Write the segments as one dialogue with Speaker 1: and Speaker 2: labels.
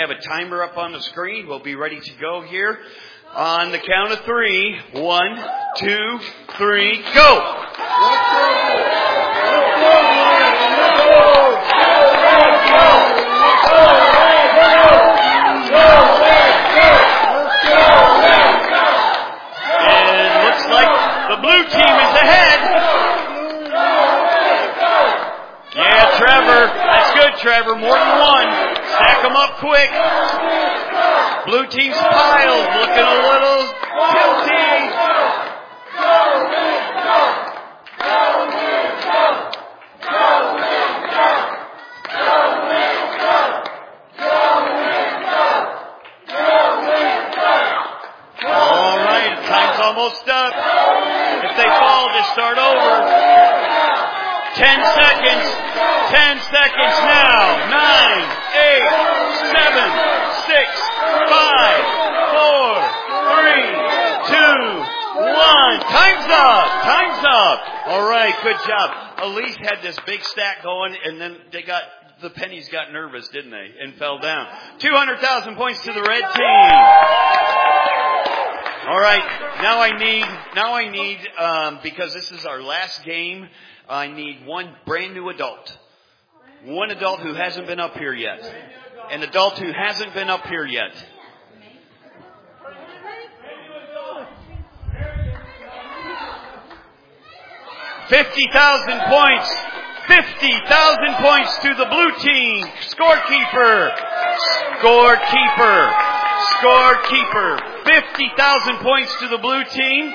Speaker 1: have a timer up on the screen. We'll be ready to go here on the count of 3. 1, 2, 3, go! And looks like the blue team is ahead. Yeah, Trevor. That's good, Trevor. More than one. Stack them up quick. Blue team's piles looking a little guilty. All right, time's almost up. If they fall, just start over. 10 seconds. 10 seconds now. 9, 8, 7, 6, 5, 4, 3, 2, 1. Time's up. Time's up. All right, good job. Elise had this big stack going, and then the pennies got nervous, didn't they? And fell down. 200,000 points to the red team. All right, now I need, because this is our last game, I need one brand new adult. One adult who hasn't been up here yet. An adult who hasn't been up here yet. $50,000 points. 50,000 points to the blue team. Scorekeeper. Scorekeeper. Scorekeeper. 50,000 points to the blue team.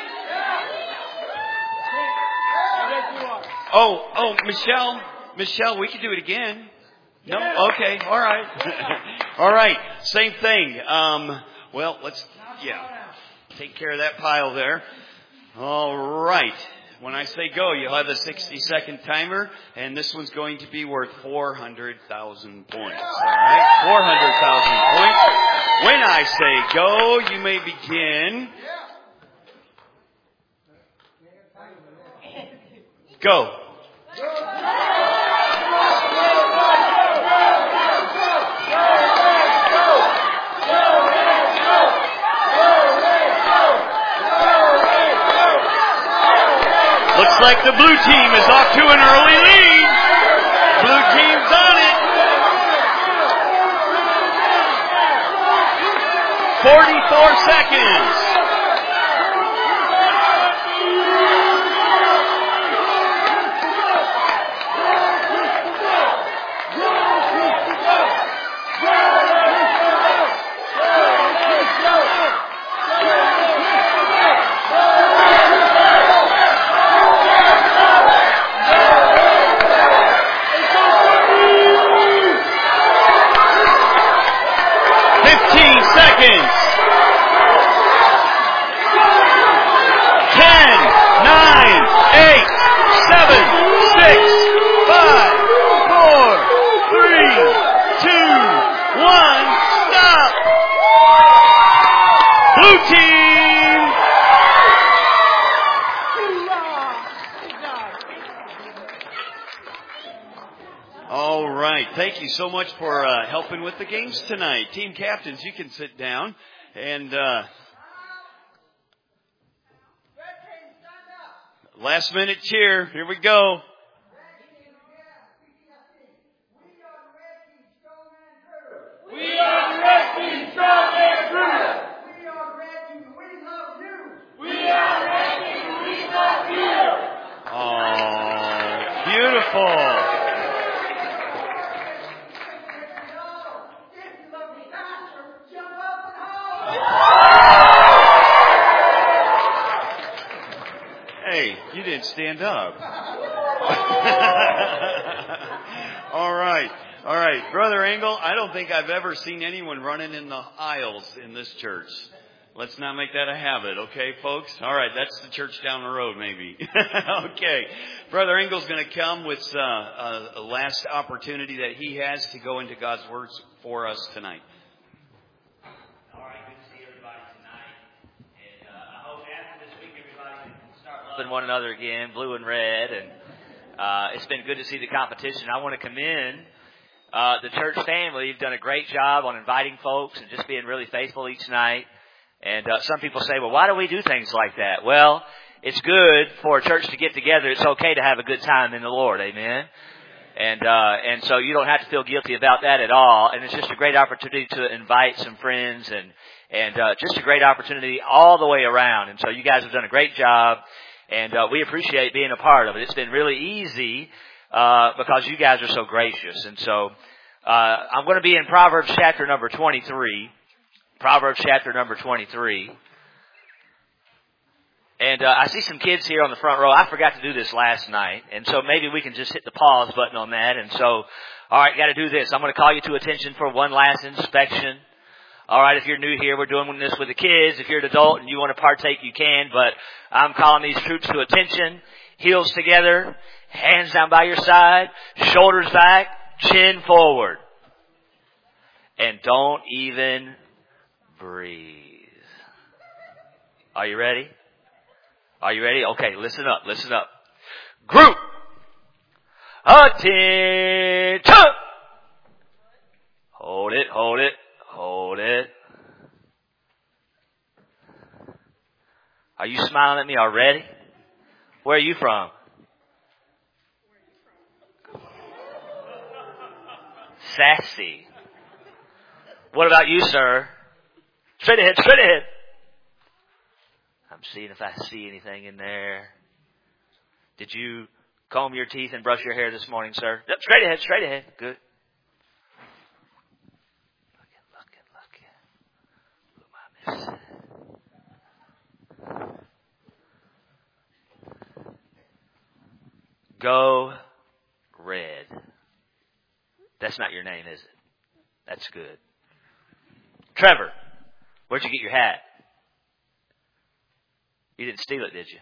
Speaker 1: Oh, Michelle, we can do it again. No? Okay, all right. All right, same thing. Well, take care of that pile there. All right. When I say go, you'll have a 60-second timer, and this one's going to be worth 400,000 points. All right? 400,000 points. When I say go, you may begin. Go. Looks like the blue team is off to an early lead. Blue team's on it. 44 seconds. Thank you so much for helping with the games tonight. Team captains, you can sit down. And last minute cheer. Here we go.
Speaker 2: We are the Red Team, strong and true. We are the Red Team, we love you. We are the Red Team, we love you.
Speaker 1: Oh, beautiful. Hey, you didn't stand up. All right. Brother Engel, I don't think I've ever seen anyone running in the aisles in this church. Let's not make that a habit, okay, folks? All right, that's the church down the road, maybe. Okay. Brother Engel's going to come with a last opportunity that he has to go into God's words for us tonight.
Speaker 3: Loving one another again, blue and red, and it's been good to see the competition. I want to commend The church family have done a great job on inviting folks and just being really faithful each night. And some people say, well, why do we do things like that? Well, it's good for a church to get together. It's okay to have a good time in the Lord. Amen. And so you don't have to feel guilty about that at all. And it's just a great opportunity to invite some friends and just a great opportunity all the way around. And so you guys have done a great job, and we appreciate being a part of it. It's been really easy because you guys are so gracious. And so I'm going to be in Proverbs chapter number 23. Proverbs chapter number 23. And I see some kids here on the front row. I forgot to do this last night, and so maybe we can just hit the pause button on that. And so, all right, got to do this. I'm going to call you to attention for one last inspection. All right, if you're new here, we're doing this with the kids. If you're an adult and you want to partake, you can. But I'm calling these troops to attention. Heels together, hands down by your side, shoulders back, chin forward. And don't even breathe. Are you ready? Are you ready? Okay, listen up, listen up. Group. Attention. Hold it, hold it, hold it. Are you smiling at me already? Where are you from? Sassy. What about you, sir? Straight ahead, straight ahead. I'm seeing if I see anything in there. Did you comb your teeth and brush your hair this morning, sir? Yep, straight ahead, straight ahead. Good. Look at. Who am I missing? Go Red. That's not your name, is it? That's good. Trevor, where'd you get your hat? You didn't steal it, did you?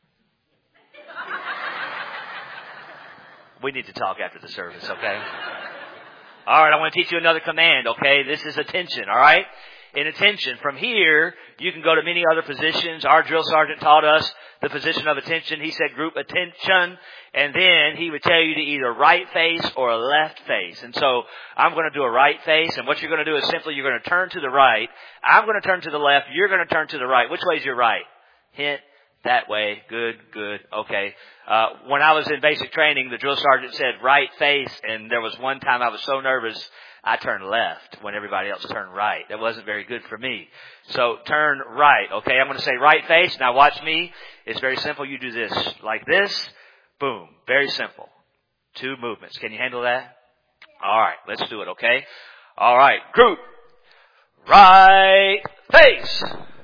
Speaker 3: We need to talk after the service, okay? All right, I want to teach you another command, okay? This is attention, all right? In attention, from here, you can go to many other positions. Our drill sergeant taught us the position of attention. He said group attention, and then he would tell you to either right face or a left face. And so I'm going to do a right face, and what you're going to do is simply you're going to turn to the right. I'm going to turn to the left. You're going to turn to the right. Which way is your right? Hint. That way. Good, good. Okay. When I was in basic training, the drill sergeant said right face, and there was one time I was so nervous, I turned left when everybody else turned right. That wasn't very good for me. So turn right. Okay, I'm going to say right face. Now watch me. It's very simple. You do this like this. Boom. Very simple. 2 movements. Can you handle that? All right. Let's do it. Okay. All right. Group. Right face.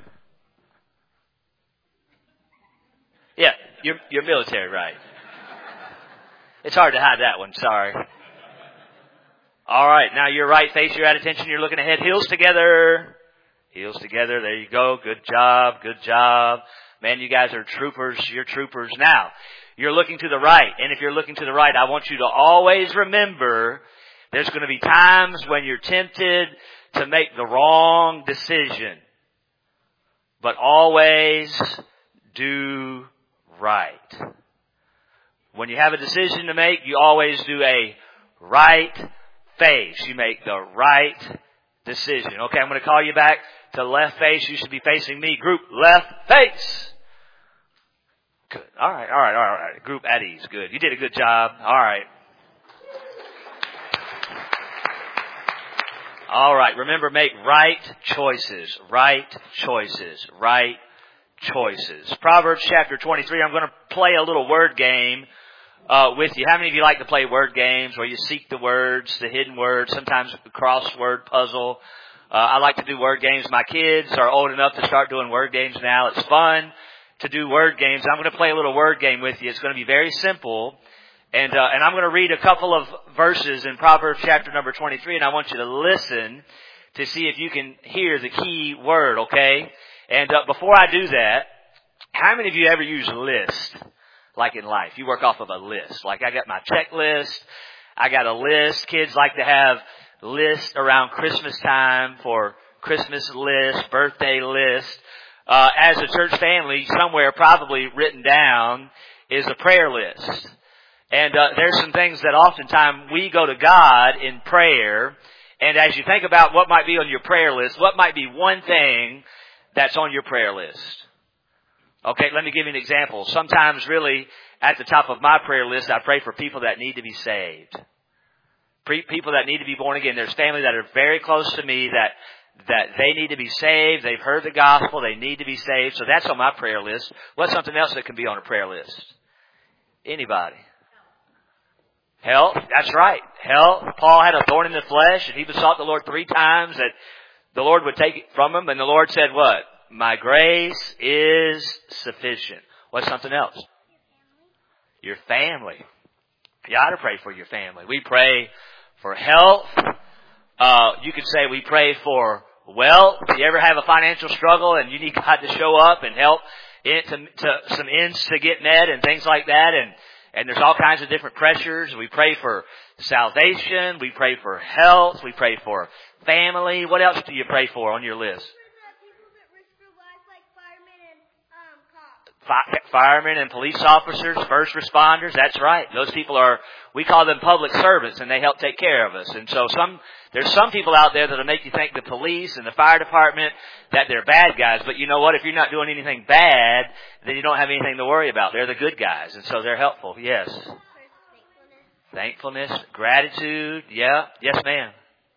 Speaker 3: Yeah, you're military, right? It's hard to hide that one. Sorry. All right, now your right face, you're at attention, you're looking ahead. Heels together. Heels together. There you go. Good job. Good job. Man, you guys are troopers. You're troopers. Now, you're looking to the right. And if you're looking to the right, I want you to always remember there's going to be times when you're tempted to make the wrong decision. But always do right. When you have a decision to make, you always do a right face. You make the right decision. Okay, I'm going to call you back to left face. You should be facing me. Group left face. Good. All right. Group at ease. Good. You did a good job. All right. All right. Remember, make right choices. Right choices. Right choices. Proverbs chapter 23. I'm going to play a little word game with you. How many of you like to play word games where you seek the words, the hidden words, sometimes the crossword puzzle? I like to do word games. My kids are old enough to start doing word games now. It's fun to do word games. I'm going to play a little word game with you. It's going to be very simple. And I'm going to read a couple of verses in Proverbs chapter number 23, and I want you to listen to see if you can hear the key word, okay? And before I do that, how many of you ever use list? Like in life, you work off of a list. Like I got my checklist. I got a list. Kids like to have lists around Christmas time for Christmas list, birthday list. As a church family, somewhere probably written down is a prayer list. And there's some things that oftentimes we go to God in prayer, and as you think about what might be on your prayer list, what might be one thing that's on your prayer list? Okay, let me give you an example. Sometimes really at the top of my prayer list, I pray for people that need to be saved. People that need to be born again. There's family that are very close to me that they need to be saved. They've heard the gospel. They need to be saved. So that's on my prayer list. What's something else that can be on a prayer list? Anybody? Health. That's right. Health. Paul had a thorn in the flesh, and he besought the Lord 3 times that the Lord would take it from him. And the Lord said what? My grace is sufficient. What's something else? Your family. You ought to pray for your family. We pray for health. You could say we pray for wealth. Do you ever have a financial struggle and you need God to show up and help to some ends to get met and things like that? And there's all kinds of different pressures. We pray for salvation. We pray for health. We pray for family. What else do you pray for on your list? Firemen and police officers, first responders, that's right. Those people we call them public servants, and they help take care of us. And so there's some people out there that'll make you think the police and the fire department, that they're bad guys. But you know what? If you're not doing anything bad, then you don't have anything to worry about. They're the good guys, and so they're helpful. Yes. Thankfulness, gratitude, yeah. Yes, ma'am.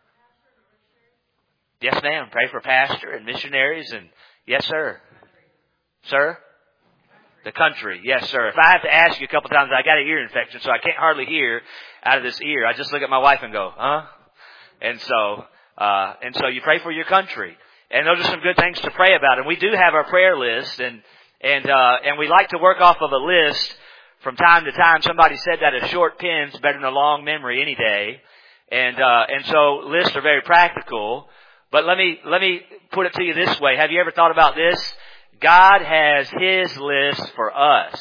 Speaker 3: Yes, ma'am. Pray for pastor and missionaries, and yes, sir. Sir? The country. Yes, sir. If I have to ask you a couple times, I got an ear infection, so I can't hardly hear out of this ear. I just look at my wife and go, huh? And so you pray for your country. And those are some good things to pray about. And we do have our prayer list, and we like to work off of a list from time to time. Somebody said that a short pen's better than a long memory any day. And so lists are very practical. But let me put it to you this way. Have you ever thought about this? God has His list for us.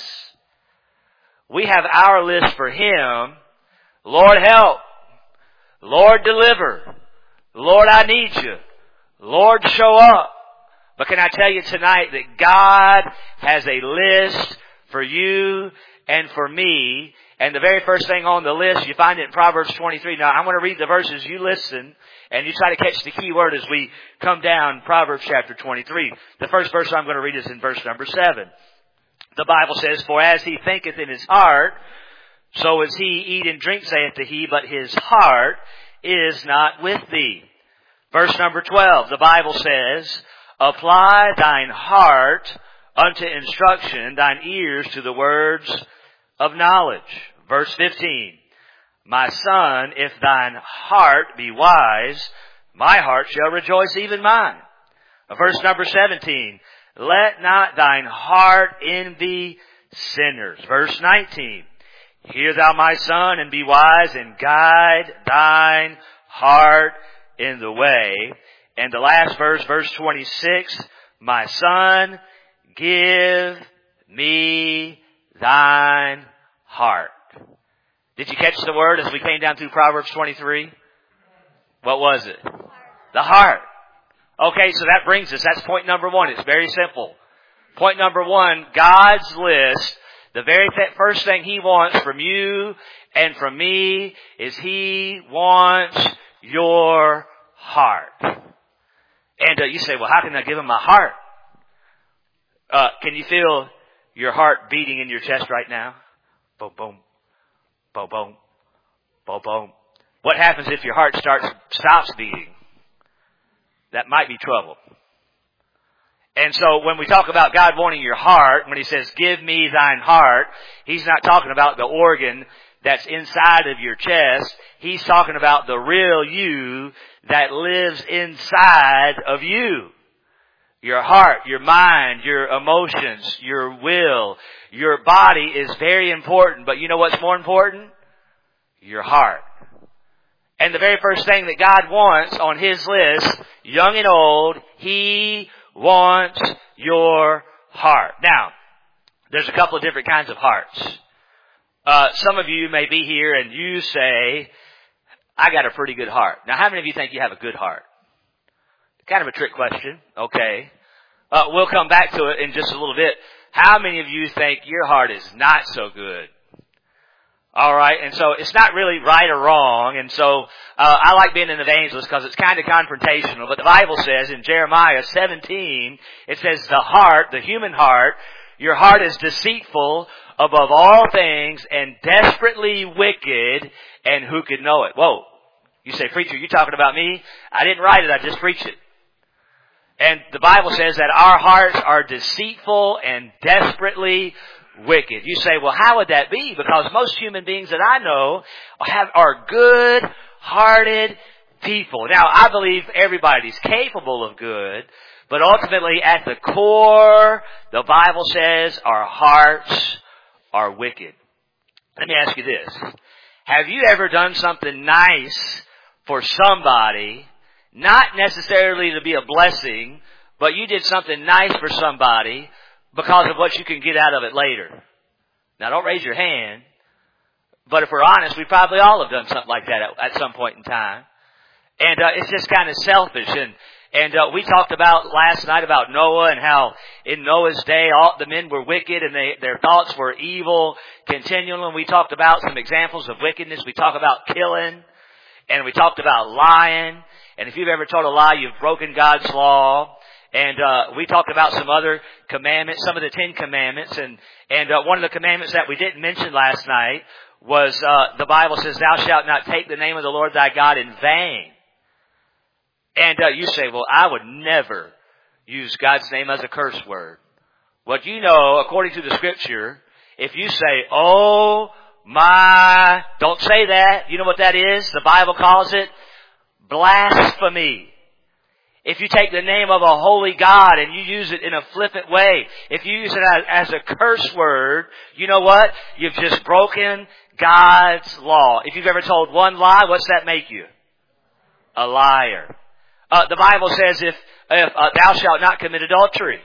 Speaker 3: We have our list for Him. Lord, help. Lord, deliver. Lord, I need you. Lord, show up. But can I tell you tonight that God has a list for you and for me. And the very first thing on the list, you find it in Proverbs 23. Now, I'm going to read the verses. You listen. And you try to catch the key word as we come down Proverbs chapter 23. The first verse I'm going to read is in verse number 7. The Bible says, For as he thinketh in his heart, so is he. Eat and drink, saith he, but his heart is not with thee. Verse number 12, the Bible says, Apply thine heart unto instruction, thine ears to the words of knowledge. Verse 15, My son, if thine heart be wise, my heart shall rejoice, even mine. Verse number 17, Let not thine heart envy sinners. Verse 19, Hear thou, my son, and be wise, and guide thine heart in the way. And the last verse, verse 26, My son, give me thine heart. Did you catch the word as we came down through Proverbs 23? What was it? The heart. Okay, so that brings us. That's point number 1. It's very simple. Point number 1, God's list. The very first thing He wants from you and from me is He wants your heart. And you say, well, how can I give Him my heart? Can you feel your heart beating in your chest right now? Boom, boom. Boom, boom, boom, boom. What happens if your heart stops beating? That might be trouble. And so when we talk about God wanting your heart, when He says, give me thine heart, He's not talking about the organ that's inside of your chest. He's talking about the real you that lives inside of you. Your heart, your mind, your emotions, your will, your body is very important. But you know what's more important? Your heart. And the very first thing that God wants on His list, young and old, He wants your heart. Now, there's a couple of different kinds of hearts. Some of you may be here and you say, I got a pretty good heart. Now, how many of you think you have a good heart? Kind of a trick question. Okay. We'll come back to it in just a little bit. How many of you think your heart is not so good? All right, and so it's not really right or wrong, and so I like being an evangelist because it's kind of confrontational. But the Bible says in Jeremiah 17, it says the heart, the human heart, your heart is deceitful above all things and desperately wicked, and who could know it? Whoa. You say, preacher, you talking about me? I didn't write it, I just preached it. And the Bible says that our hearts are deceitful and desperately wicked. You say, well, how would that be? Because most human beings that I know are good-hearted people. Now, I believe everybody's capable of good, but ultimately at the core, the Bible says our hearts are wicked. Let me ask you this. Have you ever done something nice for somebody, not necessarily to be a blessing, but you did something nice for somebody because of what you can get out of it later? Now, don't raise your hand, but if we're honest, we probably all have done something like that at some point in time. And it's just kind of selfish. And we talked about last night about Noah and how in Noah's day all the men were wicked and their thoughts were evil continually. And we talked about some examples of wickedness. We talked about killing, and we talked about lying. And if you've ever told a lie, you've broken God's law. And we talked about some other commandments, some of the 10 commandments. And one of the commandments that we didn't mention last night was the Bible says, thou shalt not take the name of the Lord thy God in vain. And you say, well, I would never use God's name as a curse word. Well, you know, according to the Scripture, if you say, oh my, don't say that. You know what that is? The Bible calls it blasphemy. If you take the name of a holy God and you use it in a flippant way, if you use it as a curse word, you know what? You've just broken God's law. If you've ever told one lie, what's that make you? A liar. The Bible says if thou shalt not commit adultery.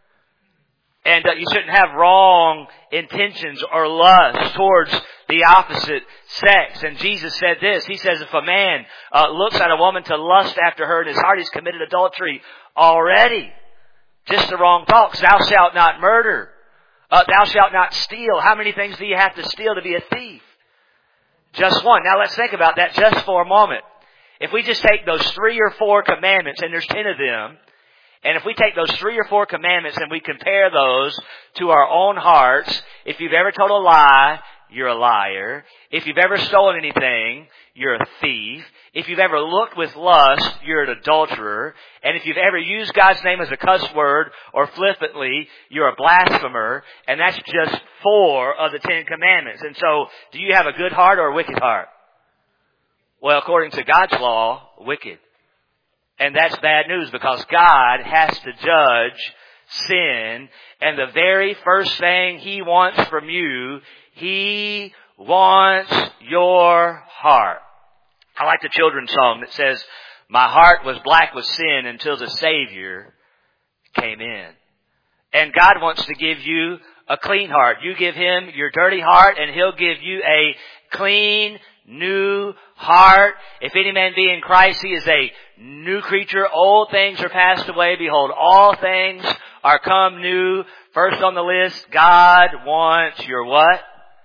Speaker 3: And you shouldn't have wrong intentions or lust towards the opposite sex. And Jesus said this. He says if a man looks at a woman to lust after her in his heart, he's committed adultery already. Just the wrong thoughts. Thou shalt not murder. Thou shalt not steal. How many things do you have to steal to be a thief? Just one. Now let's think about that just for a moment. If we just take those 3 or 4 commandments, and there's 10 of them, and if we take those 3 or 4 commandments and we compare those to our own hearts, if you've ever told a lie, you're a liar. If you've ever stolen anything, you're a thief. If you've ever looked with lust, you're an adulterer. And if you've ever used God's name as a cuss word or flippantly, you're a blasphemer. And that's just 4 of the 10 commandments. And so, do you have a good heart or a wicked heart? Well, according to God's law, wicked. And that's bad news because God has to judge sin. And the very first thing He wants from you, He wants your heart. I like the children's song that says, my heart was black with sin until the Savior came in. And God wants to give you a clean heart. You give Him your dirty heart and He'll give you a clean, new heart. If any man be in Christ, he is a new creature. Old things are passed away. Behold, all things are come new. First on the list, God wants your what?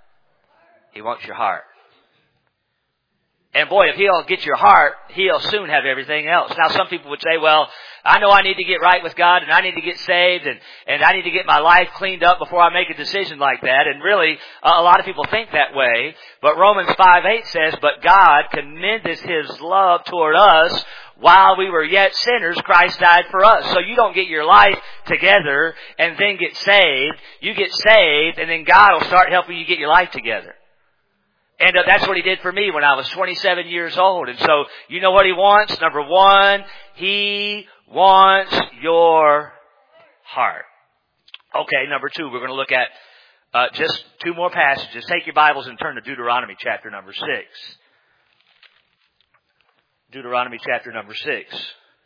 Speaker 3: He wants your heart. And boy, if He'll get your heart, He'll soon have everything else. Now some people would say, well, I know I need to get right with God and I need to get saved and I need to get my life cleaned up before I make a decision like that. And really, a lot of people think that way. But Romans 5:8 says, but God commendeth His love toward us while we were yet sinners, Christ died for us. So you don't get your life together and then get saved. You get saved and then God will start helping you get your life together. And that's what He did for me when I was 27 years old. And so, you know what He wants? Number 1, He wants your heart. Okay, number 2, we're going to look at just 2 more passages. Take your Bibles and turn to Deuteronomy chapter number 6. Deuteronomy chapter number 6.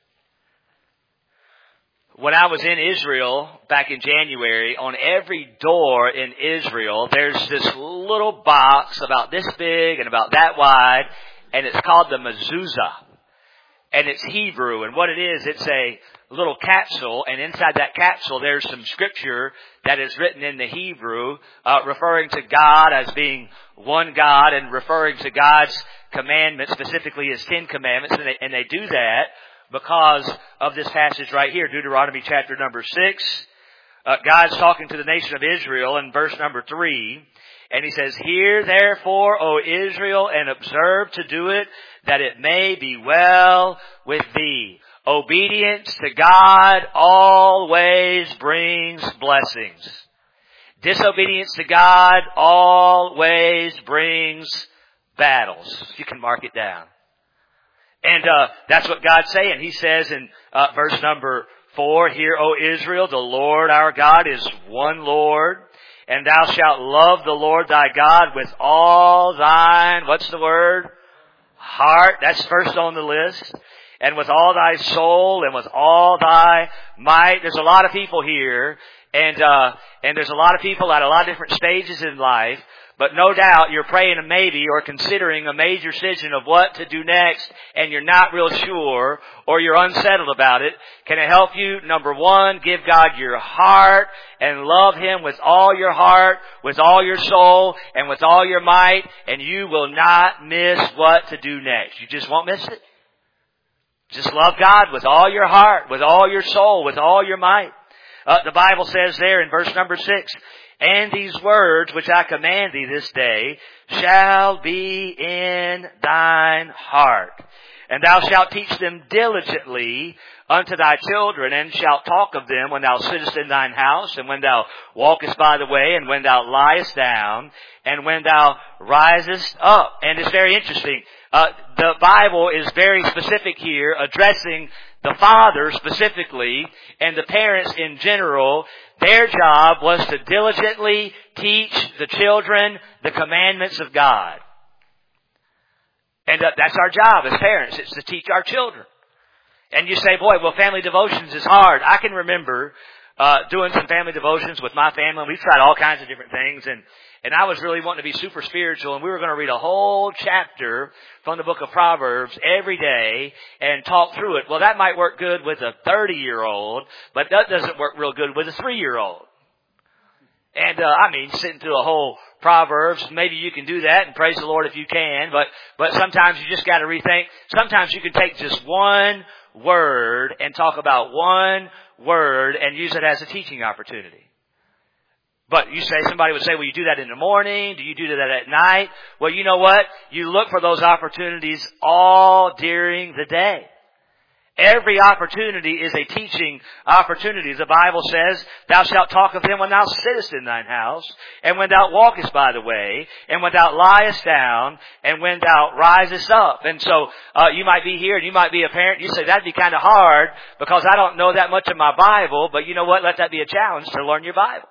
Speaker 3: When I was in Israel back in January, on every door in Israel, there's this little box about this big and about that wide, and it's called the mezuzah. And it's Hebrew, and what it is, it's a little capsule, and inside that capsule there's some scripture that is written in the Hebrew, referring to God as being one God and referring to God's commandments, specifically His 10 Commandments, and they do that because of this passage right here, Deuteronomy chapter number 6. God's talking to the nation of Israel in verse number 3, and He says, "Hear therefore, O Israel, and observe to do it, that it may be well with thee. Obedience to God always brings blessings. Disobedience to God always brings battles." You can mark it down. And that's what God's saying. He says in verse number 4, "Hear, O Israel, the Lord our God is one Lord, and thou shalt love the Lord thy God with all thine," what's the word? Heart. That's first on the list. "And with all thy soul, and with all thy might." There's a lot of people here, and there's a lot of people at a lot of different stages in life, but no doubt you're praying a maybe or considering a major decision of what to do next, and you're not real sure, or you're unsettled about it. Can I help you? Number one, give God your heart and love Him with all your heart, with all your soul, and with all your might, and you will not miss what to do next. You just won't miss it. Just love God with all your heart, with all your soul, with all your might. The Bible says there in verse number 6, "And these words which I command thee this day shall be in thine heart. And thou shalt teach them diligently unto thy children, and shalt talk of them when thou sittest in thine house, and when thou walkest by the way, and when thou liest down, and when thou risest up." And it's very interesting. The Bible is very specific here, addressing the father specifically and the parents in general. Their job was to diligently teach the children the commandments of God. And that's our job as parents. It's to teach our children. And you say, boy, well, family devotions is hard. I can remember doing some family devotions with my family. We tried all kinds of different things, and I was really wanting to be super spiritual, and we were going to read a whole chapter from the book of Proverbs every day and talk through it. Well, that might work good with a 30-year-old, but that doesn't work real good with a 3-year-old. And, sitting through a whole Proverbs, maybe you can do that, and praise the Lord if you can, but sometimes you just got to rethink. Sometimes you can take just one word and talk about one word and use it as a teaching opportunity. But somebody would say, well, you do that in the morning. Do you do that at night? Well, you know what? You look for those opportunities all during the day. Every opportunity is a teaching opportunity. The Bible says, "Thou shalt talk of them when thou sittest in thine house, and when thou walkest by the way, and when thou liest down, and when thou risest up." And so, you might be here and you might be a parent. You say, that'd be kind of hard because I don't know that much of my Bible. But you know what? Let that be a challenge to learn your Bible.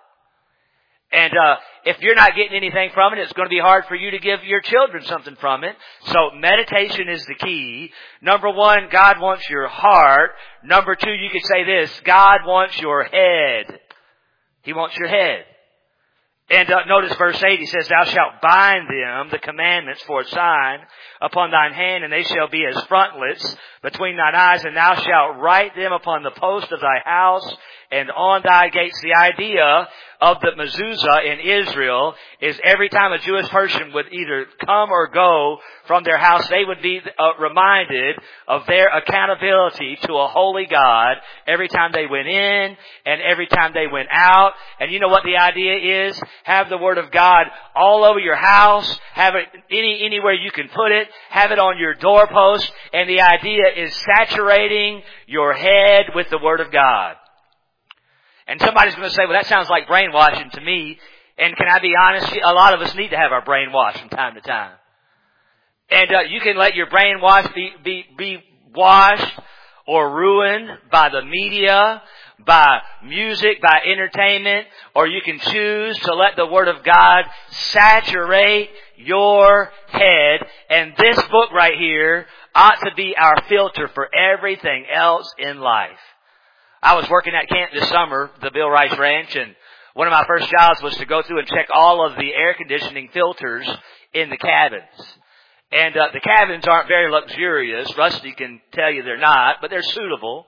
Speaker 3: And if you're not getting anything from it, it's going to be hard for you to give your children something from it. So meditation is the key. Number one, God wants your heart. Number two, you could say this, God wants your head. He wants your head. And notice verse 8, he says, "Thou shalt bind them, the commandments, for a sign upon thine hand, and they shall be as frontlets between thine eyes, and thou shalt write them upon the post of thy house and on thy gates." The idea of the mezuzah in Israel is every time a Jewish person would either come or go from their house, they would be reminded of their accountability to a holy God every time they went in and every time they went out. And you know what the idea is? Have the Word of God all over your house. Have it anywhere you can put it. Have it on your doorpost. And the idea is saturating your head with the Word of God. And somebody's going to say, well, that sounds like brainwashing to me. And can I be honest? A lot of us need to have our brain washed from time to time. And you can let your brain be washed or ruined by the media, by music, by entertainment, or you can choose to let the Word of God saturate your head. And this book right here ought to be our filter for everything else in life. I was working at camp this summer, the Bill Rice Ranch, and one of my first jobs was to go through and check all of the air conditioning filters in the cabins. And the cabins aren't very luxurious. Rusty can tell you they're not, but they're suitable.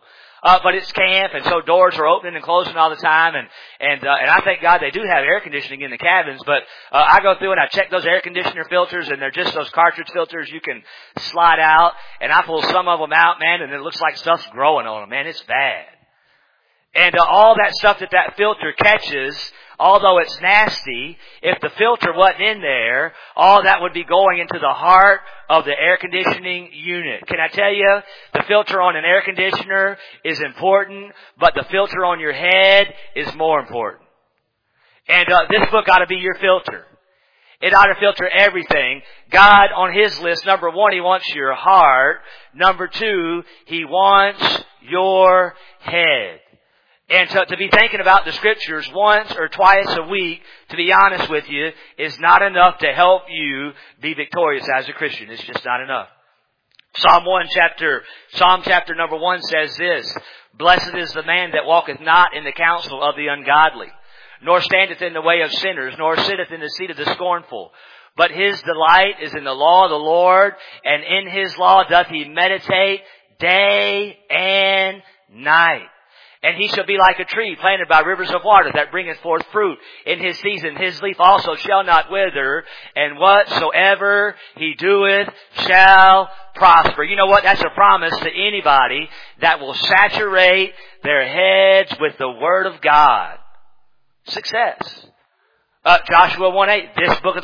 Speaker 3: but it's camp, and so doors are opening and closing all the time, and I thank God they do have air conditioning in the cabins, but I go through and I check those air conditioner filters, and they're just those cartridge filters you can slide out, and I pull some of them out, man, and it looks like stuff's growing on them, man. It's bad. And all that stuff that filter catches, although it's nasty, if the filter wasn't in there, all that would be going into the heart of the air conditioning unit. Can I tell you, the filter on an air conditioner is important, but the filter on your head is more important. And this book ought to be your filter. It ought to filter everything. God, on His list, number one, He wants your heart. Number two, He wants your head. And to be thinking about the Scriptures once or twice a week, to be honest with you, is not enough to help you be victorious as a Christian. It's just not enough. Psalm chapter number 1 says this, "Blessed is the man that walketh not in the counsel of the ungodly, nor standeth in the way of sinners, nor sitteth in the seat of the scornful. But his delight is in the law of the Lord, and in His law doth he meditate day and night. And he shall be like a tree planted by rivers of water that bringeth forth fruit in his season. His leaf also shall not wither, and whatsoever he doeth shall prosper." You know what? That's a promise to anybody that will saturate their heads with the Word of God. Success. Joshua 1:8, "This book of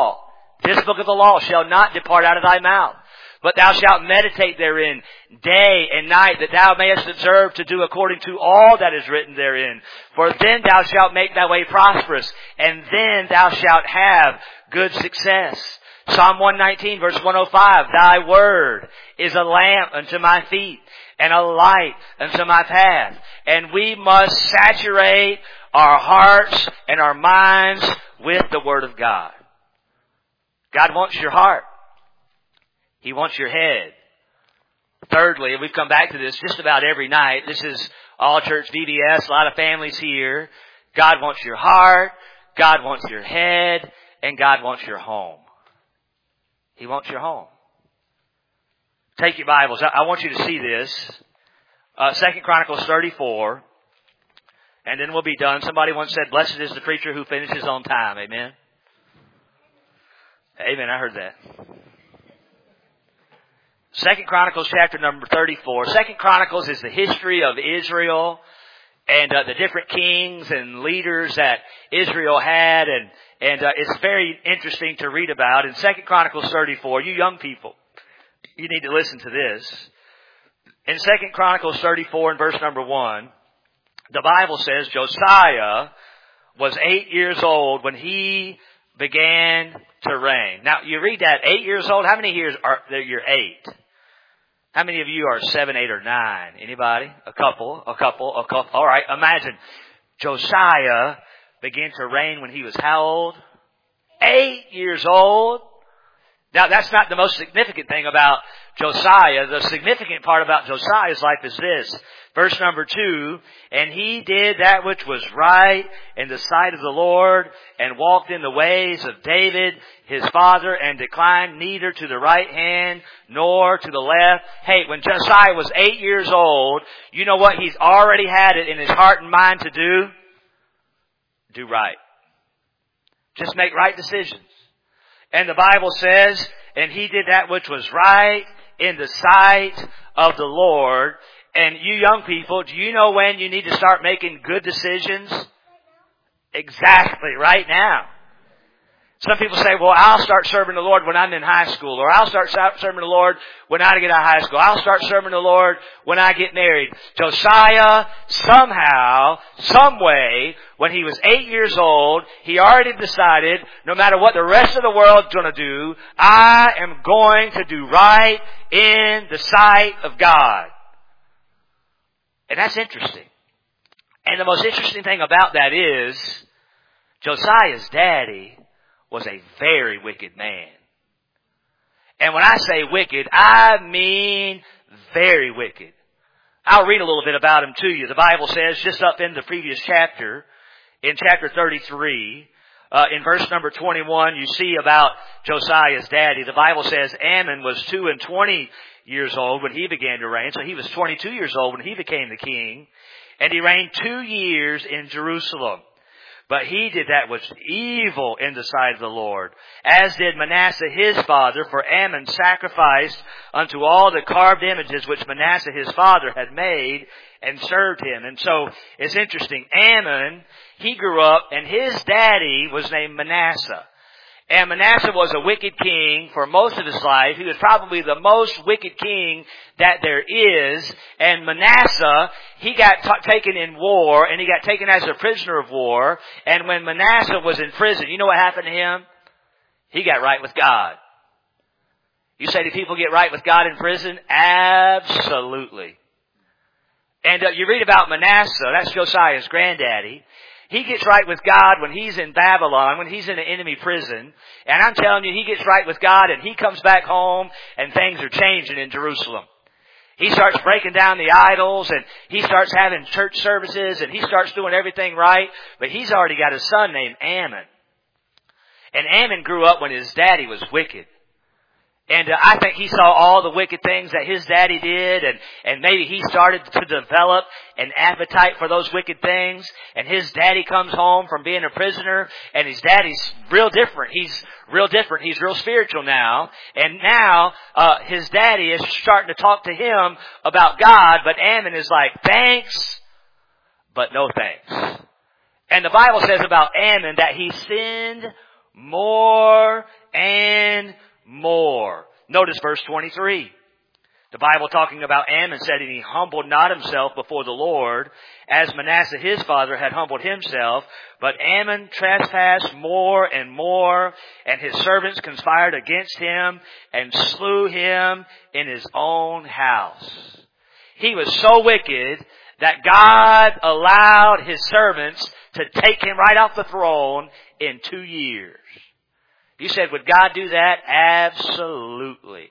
Speaker 3: the law shall not depart out of thy mouth, but thou shalt meditate therein day and night, that thou mayest observe to do according to all that is written therein. For then thou shalt make thy way prosperous, and then thou shalt have good success." Psalm 119 verse 105, "Thy word is a lamp unto my feet, and a light unto my path." And we must saturate our hearts and our minds with the Word of God. God wants your heart. He wants your head. Thirdly, we've come back to this just about every night. This is All Church VBS, a lot of families here. God wants your heart, God wants your head, and God wants your home. He wants your home. Take your Bibles. I want you to see this. 2 Chronicles 34. And then we'll be done. Somebody once said, "Blessed is the preacher who finishes on time." Amen? Amen. I heard that. 2 Chronicles chapter number 34. 2 Chronicles is the history of Israel and the different kings and leaders that Israel had. And it's very interesting to read about. In 2 Chronicles 34, you young people, you need to listen to this. In 2 Chronicles 34 and verse number 1, the Bible says Josiah was 8 years old when he began to reign. Now, you read that, 8 years old. How many years are there? You're 8. How many of you are 7, 8, or 9? Anybody? A couple. All right. Imagine Josiah began to reign when he was how old? 8 years old. Now, that's not the most significant thing about Josiah. The significant part about Josiah's life is this. Verse number 2, "And he did that which was right in the sight of the Lord, and walked in the ways of David his father, and declined neither to the right hand nor to the left." Hey, when Josiah was 8 years old, you know what he's already had it in his heart and mind to do? Do right. Just make right decisions. And the Bible says, "And he did that which was right in the sight of the Lord." And you young people, do you know when you need to start making good decisions? Exactly, right now. Some people say, "Well, I'll start serving the Lord when I'm in high school," or "I'll start serving the Lord when I get out of high school. I'll start serving the Lord when I get married." Josiah, somehow, some way, when he was 8 years old, he already decided, no matter what the rest of the world's going to do, I am going to do right in the sight of God. And that's interesting. And the most interesting thing about that is, Josiah's daddy was a very wicked man. And when I say wicked, I mean very wicked. I'll read a little bit about him to you. The Bible says, just up in the previous chapter, in chapter 33, in verse number 21, you see about Josiah's daddy. The Bible says Amon was 22 years old when he began to reign. So he was 22 years old when he became the king. And he reigned 2 years in Jerusalem. But he did that which evil in the sight of the Lord, as did Manasseh his father, for Amon sacrificed unto all the carved images which Manasseh his father had made, and served him. And so it's interesting. Amon, he grew up, and his daddy was named Manasseh. And Manasseh was a wicked king for most of his life. He was probably the most wicked king that there is. And Manasseh, he got taken in war, and he got taken as a prisoner of war. And when Manasseh was in prison, you know what happened to him? He got right with God. You say, do people get right with God in prison? Absolutely. And you read about Manasseh, that's Josiah's granddaddy. He gets right with God when he's in Babylon, when he's in an enemy prison. And I'm telling you, he gets right with God and he comes back home and things are changing in Jerusalem. He starts breaking down the idols and he starts having church services and he starts doing everything right. But he's already got a son named Amon. And Amon grew up when his daddy was wicked. And I think he saw all the wicked things that his daddy did, and maybe he started to develop an appetite for those wicked things. And his daddy comes home from being a prisoner, and his daddy's real different. He's real different. He's real spiritual now. And now his daddy is starting to talk to him about God, but Amon is like, thanks, but no thanks. And the Bible says about Amon that he sinned more and more. Notice verse 23. The Bible talking about Amon said, and he humbled not himself before the Lord, as Manasseh his father had humbled himself. But Amon trespassed more and more, and his servants conspired against him, and slew him in his own house. He was so wicked that God allowed his servants to take him right off the throne in 2 years. You said, would God do that? Absolutely.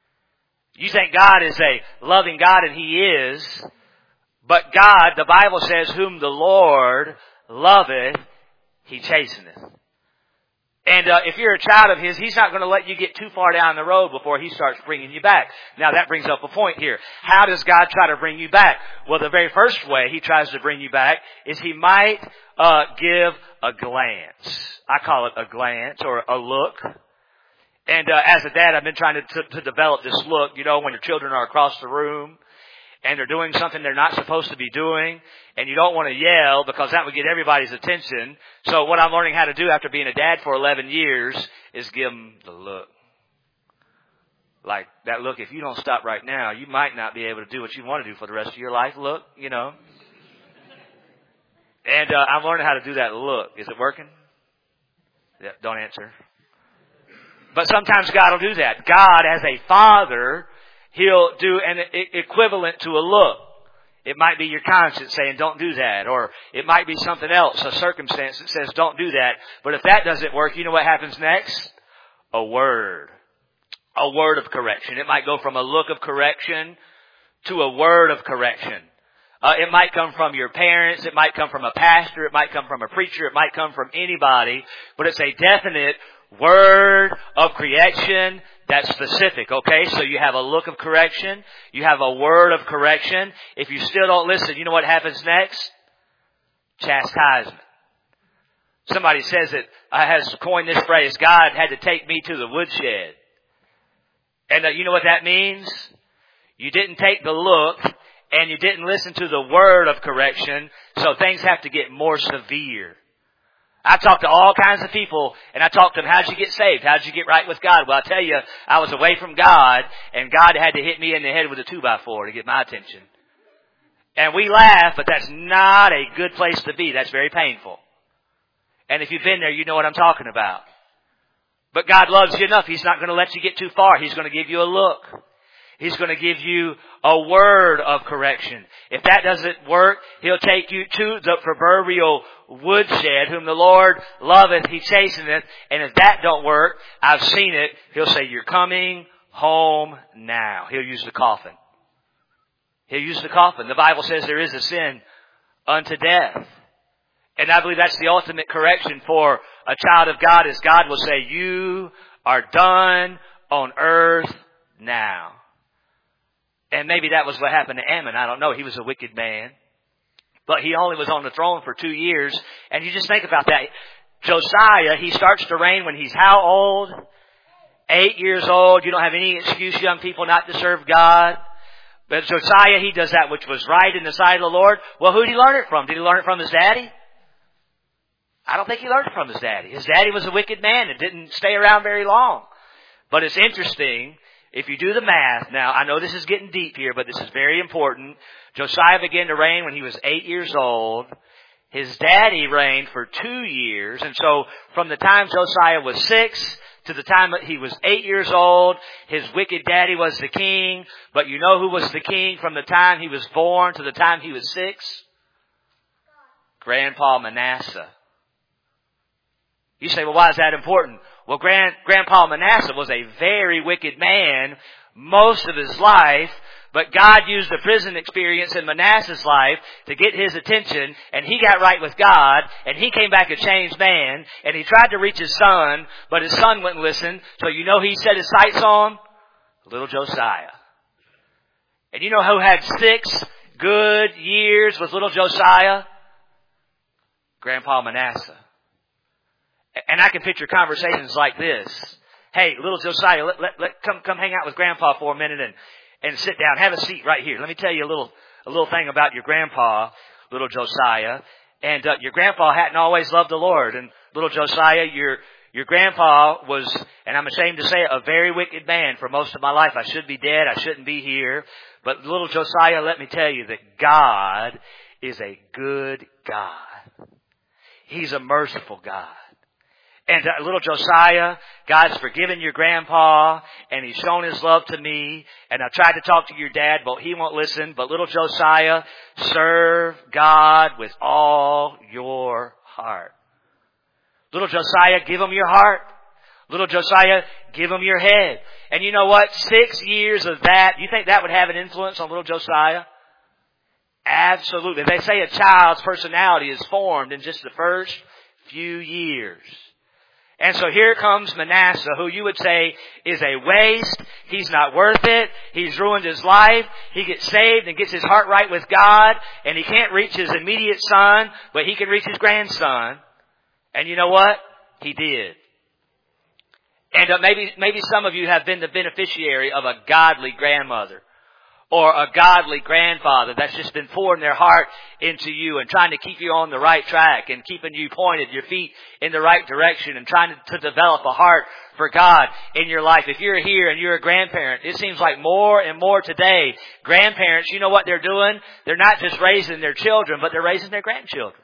Speaker 3: You think God is a loving God, and He is. But God, the Bible says, whom the Lord loveth, He chasteneth. And if you're a child of His, He's not going to let you get too far down the road before He starts bringing you back. Now that brings up a point here. How does God try to bring you back? Well, the very first way He tries to bring you back is He might give a glance. I call it a glance or a look. And as a dad, I've been trying to develop this look. You know, when your children are across the room and they're doing something they're not supposed to be doing, and you don't want to yell because that would get everybody's attention. So what I'm learning how to do after being a dad for 11 years is give them the look. Like that look, if you don't stop right now, you might not be able to do what you want to do for the rest of your life. Look, you know. And I'm learning how to do that look. Is it working? Yeah, don't answer. But sometimes God will do that. God, as a father, He'll do an equivalent to a look. It might be your conscience saying, don't do that. Or it might be something else, a circumstance that says, don't do that. But if that doesn't work, you know what happens next? A word. A word of correction. It might go from a look of correction to a word of correction. It might come from your parents. It might come from a pastor. It might come from a preacher. It might come from anybody. But it's a definite word of correction that's specific, okay? So you have a look of correction. You have a word of correction. If you still don't listen, you know what happens next? Chastisement. Somebody says it, has coined this phrase, God had to take me to the woodshed. And you know what that means? You didn't take the look, and you didn't listen to the word of correction, so things have to get more severe. I talked to all kinds of people, and I talked to them, how'd you get saved? How'd you get right with God? Well, I'll tell you, I was away from God, and God had to hit me in the head with a 2x4 to get my attention. And we laugh, but that's not a good place to be. That's very painful. And if you've been there, you know what I'm talking about. But God loves you enough. He's not going to let you get too far. He's going to give you a look. He's going to give you a word of correction. If that doesn't work, He'll take you to the proverbial woodshed, whom the Lord loveth, He chasteneth. And if that don't work, I've seen it, He'll say, you're coming home now. He'll use the coffin. He'll use the coffin. The Bible says there is a sin unto death. And I believe that's the ultimate correction for a child of God is God will say, you are done on earth now. And maybe that was what happened to Ammon. I don't know. He was a wicked man. But he only was on the throne for 2 years. And you just think about that. Josiah, he starts to reign when he's how old? 8 years old. You don't have any excuse, young people, not to serve God. But Josiah, he does that which was right in the sight of the Lord. Well, who did he learn it from? Did he learn it from his daddy? I don't think he learned it from his daddy. His daddy was a wicked man and didn't stay around very long. But it's interesting, if you do the math, now I know this is getting deep here, but this is very important. Josiah began to reign when he was 8 years old. His daddy reigned for 2 years. And so from the time Josiah was 6 to the time that he was 8 years old, his wicked daddy was the king. But you know who was the king from the time he was born to the time he was 6? Grandpa Manasseh. You say, well, why is that important? Well, Grandpa Manasseh was a very wicked man most of his life, but God used the prison experience in Manasseh's life to get his attention, and he got right with God, and he came back a changed man, and he tried to reach his son, but his son wouldn't listen, so you know he set his sights on? Little Josiah. And you know who had 6 good years with little Josiah? Grandpa Manasseh. And I can picture conversations like this. Hey, little Josiah, come hang out with Grandpa for a minute and sit down. Have a seat right here. Let me tell you a little thing about your grandpa, little Josiah. And your grandpa hadn't always loved the Lord. And little Josiah, your grandpa was, and I'm ashamed to say it, a very wicked man for most of my life. I should be dead. I shouldn't be here. But little Josiah, let me tell you that God is a good God. He's a merciful God. And little Josiah, God's forgiven your grandpa, and he's shown his love to me. And I tried to talk to your dad, but he won't listen. But little Josiah, serve God with all your heart. Little Josiah, give him your heart. Little Josiah, give him your head. And you know what? 6 years of that, you think that would have an influence on little Josiah? Absolutely. They say a child's personality is formed in just the first few years. And so here comes Manasseh, who you would say is a waste. He's not worth it. He's ruined his life. He gets saved and gets his heart right with God. And he can't reach his immediate son, but he can reach his grandson. And you know what? He did. And maybe some of you have been the beneficiary of a godly grandmother or a godly grandfather that's just been pouring their heart into you and trying to keep you on the right track and keeping you pointed, your feet in the right direction and trying to develop a heart for God in your life. If you're here and you're a grandparent, it seems like more and more today, grandparents, you know what they're doing? They're not just raising their children, but they're raising their grandchildren.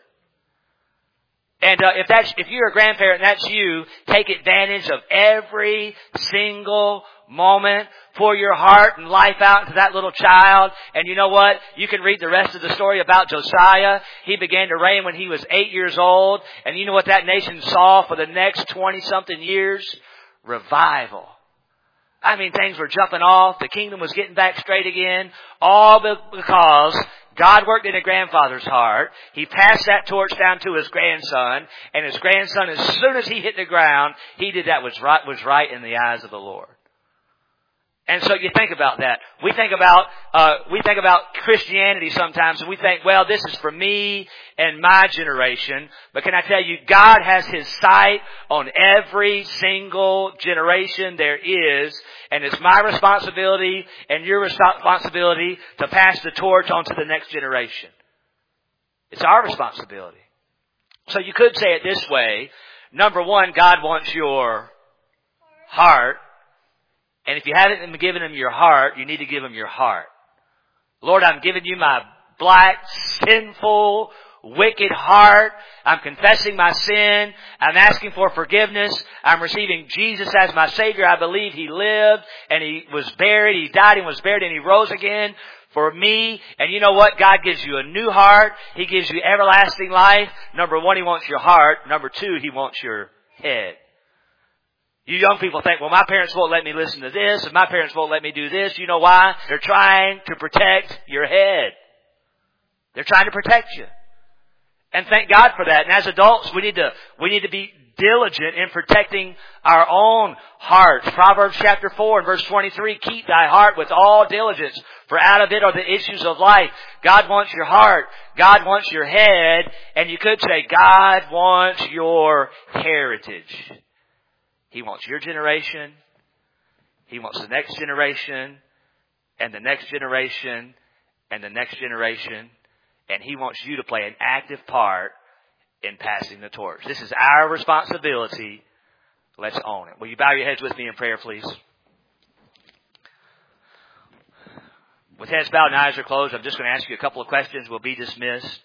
Speaker 3: And if you're a grandparent and that's you, take advantage of every single moment. Pour your heart and life out into that little child. And you know what? You can read the rest of the story about Josiah. He began to reign when he was 8 years old. And you know what that nation saw for the next 20-something years? Revival. I mean, things were jumping off. The kingdom was getting back straight again. All because God worked in a grandfather's heart. He passed that torch down to his grandson. And his grandson, as soon as he hit the ground, he did that which was right in the eyes of the Lord. And so you think about that. We think about Christianity sometimes and we think, well, this is for me and my generation. But can I tell you, God has His sight on every single generation there is. And it's my responsibility and your responsibility to pass the torch on to the next generation. It's our responsibility. So you could say it this way. Number one, God wants your heart. And if you haven't given Him your heart, you need to give Him your heart. Lord, I'm giving you my black, sinful, wicked heart. I'm confessing my sin. I'm asking for forgiveness. I'm receiving Jesus as my Savior. I believe He lived and He was buried. He died and was buried and He rose again for me. And you know what? God gives you a new heart. He gives you everlasting life. Number one, He wants your heart. Number two, He wants your head. You young people think, well, my parents won't let me listen to this, and my parents won't let me do this. You know why? They're trying to protect your head. They're trying to protect you. And thank God for that. And as adults, we need to be diligent in protecting our own hearts. Proverbs chapter 4 and verse 23, keep thy heart with all diligence, for out of it are the issues of life. God wants your heart. God wants your head. And you could say, God wants your heritage. He wants your generation. He wants the next generation, and the next generation, and the next generation. And He wants you to play an active part in passing the torch. This is our responsibility. Let's own it. Will you bow your heads with me in prayer, please? With heads bowed and eyes are closed, I'm just going to ask you a couple of questions. We'll be dismissed.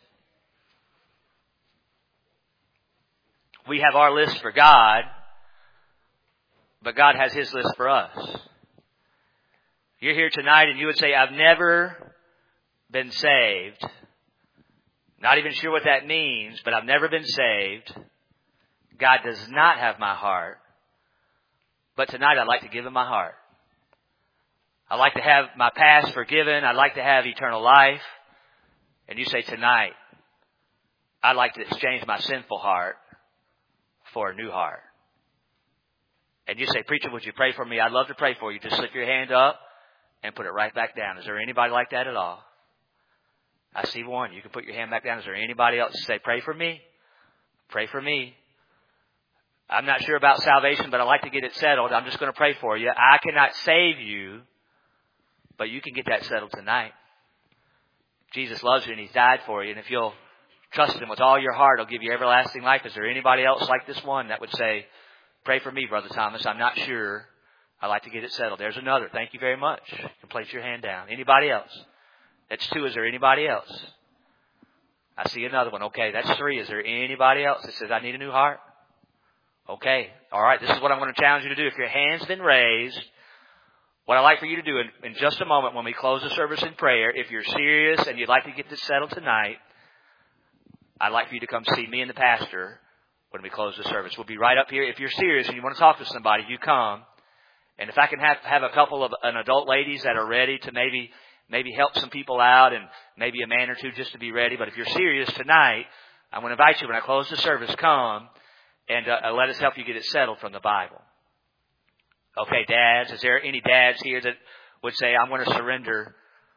Speaker 3: We have our list for God, but God has His list for us. You're here tonight and you would say, I've never been saved. Not even sure what that means, but I've never been saved. God does not have my heart. But tonight I'd like to give Him my heart. I'd like to have my past forgiven. I'd like to have eternal life. And you say tonight, I'd like to exchange my sinful heart for a new heart. And you say, preacher, would you pray for me? I'd love to pray for you. Just slip your hand up and put it right back down. Is there anybody like that at all? I see one. You can put your hand back down. Is there anybody else? Say, pray for me. Pray for me. I'm not sure about salvation, but I'd like to get it settled. I'm just going to pray for you. I cannot save you, but you can get that settled tonight. Jesus loves you and He's died for you. And if you'll trust Him with all your heart, He'll give you everlasting life. Is there anybody else like this one that would say, pray for me, Brother Thomas? I'm not sure. I'd like to get it settled. There's another. Thank you very much. You can place your hand down. Anybody else? That's two. Is there anybody else? I see another one. Okay, that's three. Is there anybody else that says, I need a new heart? Okay. All right. This is what I'm going to challenge you to do. If your hand's been raised, what I'd like for you to do in just a moment when we close the service in prayer, if you're serious and you'd like to get this settled tonight, I'd like for you to come see me and the pastor when we close the service. We'll be right up here. If you're serious and you want to talk to somebody, you come. And if I can have a couple of an adult ladies that are ready to maybe help some people out, and maybe a man or two just to be ready. But if you're serious tonight, I'm going to invite you when I close the service, come and let us help you get it settled from the Bible. Okay, dads, is there any dads here that would say, I'm going to surrender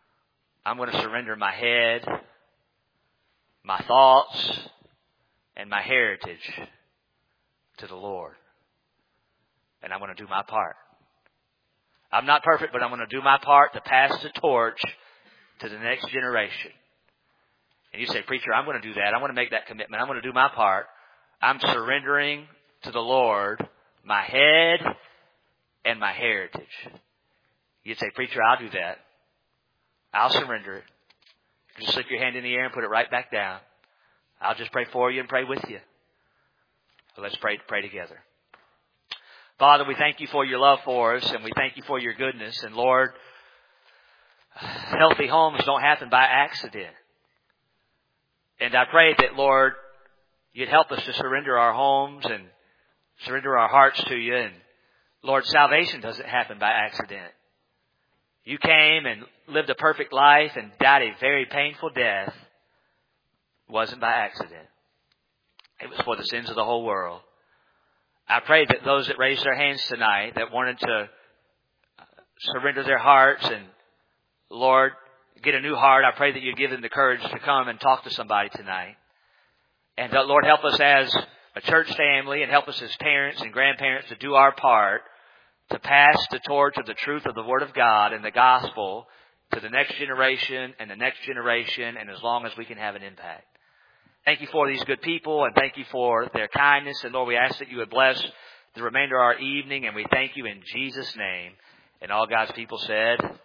Speaker 3: my head, my thoughts, and my heritage to the Lord. And I'm going to do my part. I'm not perfect, but I'm going to do my part to pass the torch to the next generation. And you say, preacher, I'm going to do that. I'm going to make that commitment. I'm going to do my part. I'm surrendering to the Lord my head and my heritage. You'd say, preacher, I'll do that. I'll surrender it. Just slip your hand in the air and put it right back down. I'll just pray for you and pray with you. So let's pray together. Father, we thank you for your love for us, and we thank you for your goodness. And Lord, healthy homes don't happen by accident. And I pray that, Lord, you'd help us to surrender our homes and surrender our hearts to you. And Lord, salvation doesn't happen by accident. You came and lived a perfect life and died a very painful death. It wasn't by accident. It was for the sins of the whole world. I pray that those that raised their hands tonight that wanted to surrender their hearts and, Lord, get a new heart, I pray that you give them the courage to come and talk to somebody tonight. And, Lord, help us as a church family and help us as parents and grandparents to do our part to pass the torch of the truth of the Word of God and the gospel to the next generation and the next generation, and as long as we can have an impact. Thank you for these good people, and thank you for their kindness. And Lord, we ask that you would bless the remainder of our evening, and we thank you in Jesus' name. And all God's people said,